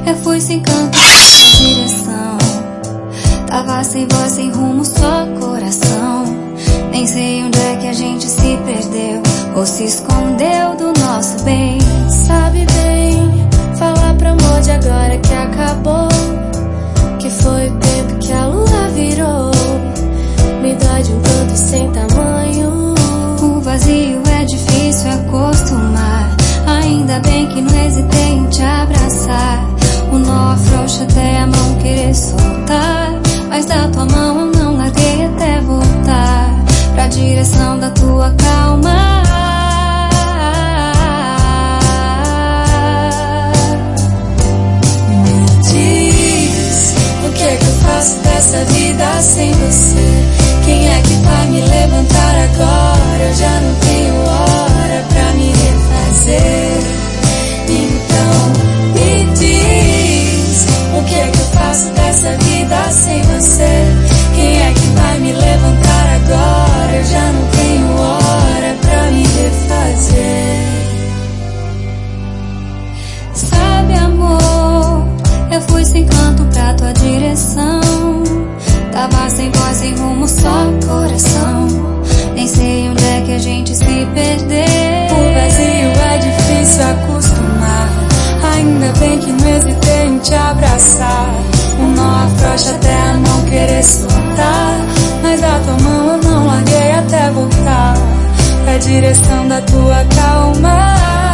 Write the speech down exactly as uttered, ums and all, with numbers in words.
Eu fui sem canto, sem direção. Tava sem voz, sem rumo, só coração. Nem sei onde é que a gente se perdeu ou se escondeu do nosso bem. Sabe bem, falar pra amor de agora que acabou, que foi o tempo que a lua virou. Me dói de um tanto sem tamanho. O vazio é difícil acostumar. Ainda bem que não hesitei em te abraçar. O nó afrouxa até a mão querer soltar, mas da tua mão eu não larguei até voltar pra direção da tua calma. Me diz, o que é que eu faço dessa vida sem você? Quem é que vai me levantar agora? Eu já não tenho hora pra me refazer. Então me diz, o que é que eu faço dessa vida sem você? Quem é que vai me levantar agora? Eu já não tenho hora pra me refazer. Sabe, amor, eu fui sem canto pra tua direção. Tava sem voz, sem rumo, só coração. Nem sei onde é que a gente se perdeu. O vazio é difícil acostumar. Ainda bem que não hesitei em te abraçar. O nó afrouxa até a não querer soltar, mas a tua mão eu não larguei até voltar pra direção da tua calma.